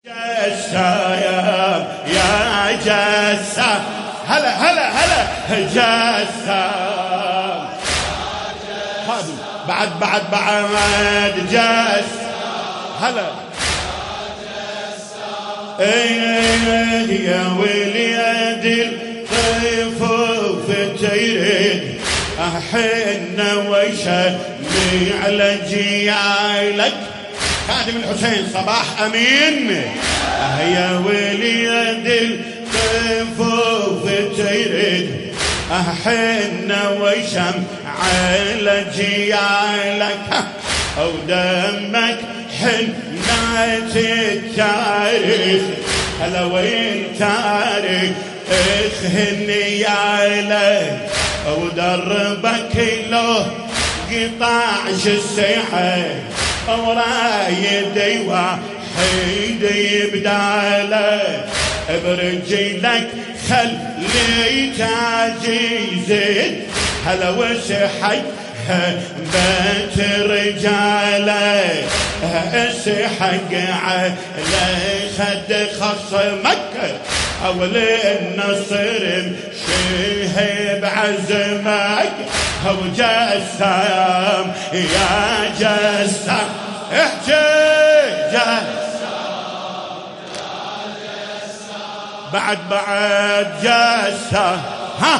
جسام يا جسام هلا هلا هلا جسام بعد جس هلا يا وليد الطفوف تريد احنا وشمي على جيالك خادم الحسين صباح أمين يا وليد الطفوف تريد أحنا وشم على جيالك أو دمك حنات التاريخ هلا وين تاريخ هنيالك أو دربك له قطاع السيحة ورايدي وحيد يبداله برجلك خلي تاجي زيد هلا وسحي بيت رجاله اسحق على خد خصمك اول النصر مشيه بعزمك هو جسام يا جسام احجي جسام بعد جسام ها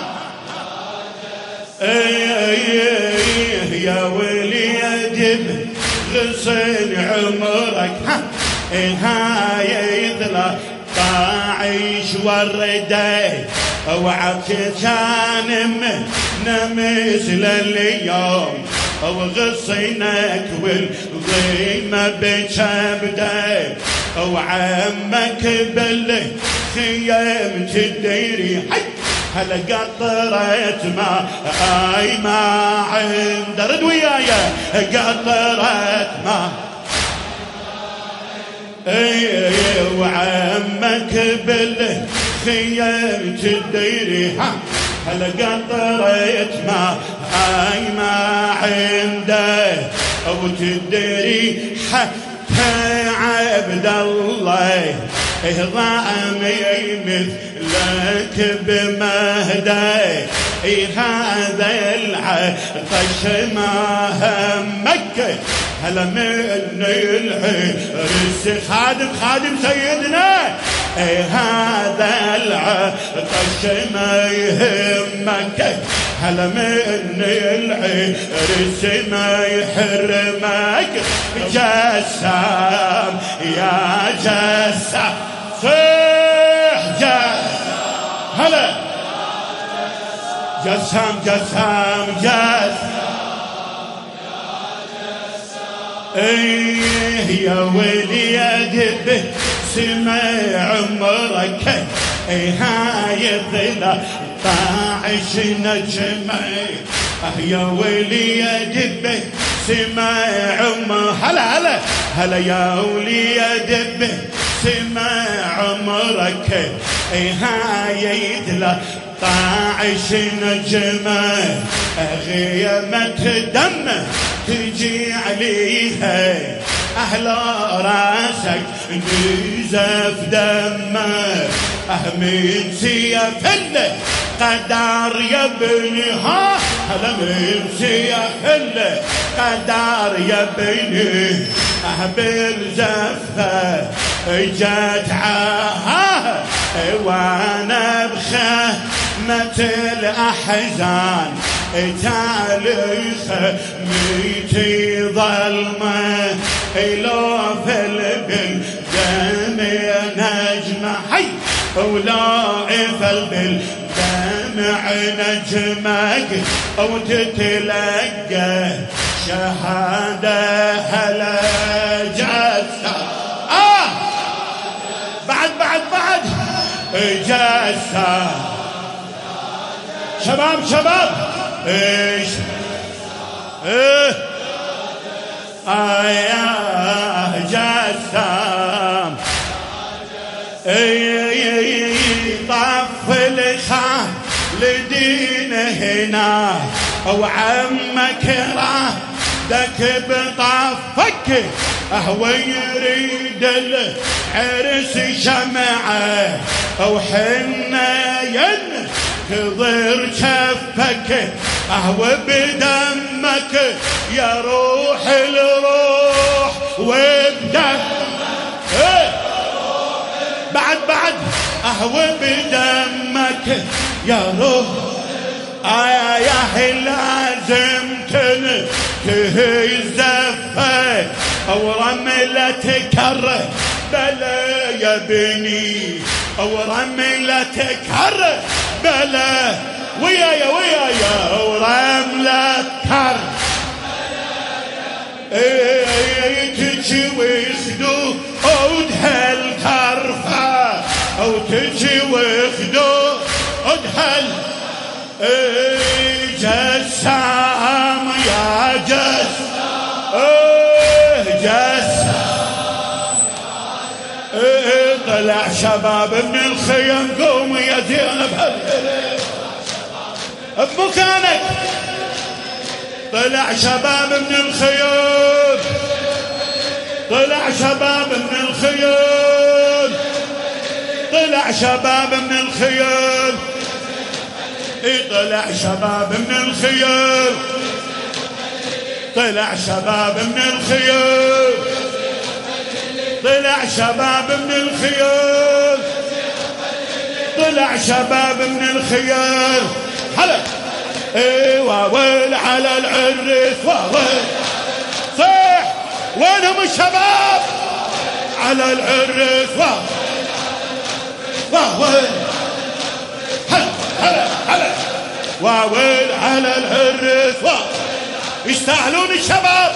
يا وليد غصن عمرك هاي يطلع طاعش ورده اوعك كان مثل اليوم او غصنك والضيمة بكبده او عمك بالخيام تديري هلا قطرت ما عند رد ويايا قطرت ما وعمك بالخيام تديري هلا قطرت ما عنده او تدري حتى عبد الله ضامي مثلك بمهده هذا العطش ما همك هلا من العرس خادم سيدنا هذا العطش ما يهمك هلا من العرس ما يحرمك جسام يا جسام صيح هلا جسام يا وليد بسمع عمرك هاي ظلا طاعش نجمي يا وليد بسمع عمرك هلا يا وليد بسمع عمرك هاي ظلا طاعش نجمه غيمة دم تجي عليها أهل راسك نزف دمه من سيف القدر يا ابنها هلا من سيف القدر يا ابني بالزفه جت عاها وانا بخيمة الاحزان تاريخ ميتي ظلمه لو في البلدان نجمه حي ولا في بالدمع نجمك او تتلقى شهاده هلا جسام بعد جسام شباب ايش يا جسام طف الخالدين هنا وعمك راه دك بطفك هو يريد العرس شمعة أو حنا ينتظر شفك أهو بدمك يا روح الروح وبدم بعد أهو بدمك يا روح يا لازم تنتهي الزفة أو رملة كره بلا يا بني أو رملة كره بلا ويايا أو رملة كره تجي ويخدو عودها الكرفة أو تجي ويخدو عودها جسام يا جسام طلع شباب من الخيم قوم يا زينب بمكانك طلع شباب من الخيول طلع شباب من الخيول طلع شباب من الخيول طلع شباب من الخيول طلع شباب من الخيول طلع شباب من الخيول طلع شباب من الخيول هلا واويل على العرس واويل صح وينهم الشباب على العرس واويل هلا واويل على العرس يستاهلون الشباب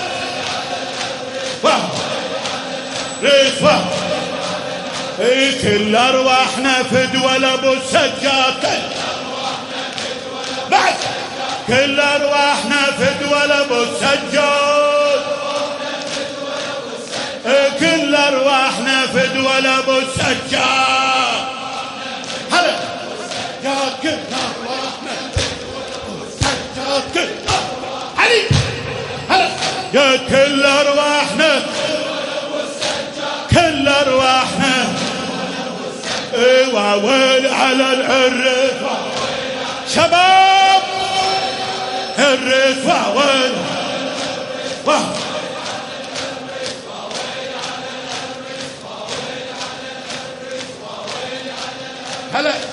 كل ارواحنا فدوى لابو السجاد بعد كل ارواحنا فدوى لابو السجاد كل ارواحنا فدوى لابو السجاد هلا يا كل ارواحنا السجاد علي هلا يا كل ارواحنا كل ارواحنا واويل على العرس شباب الريف واويل هلا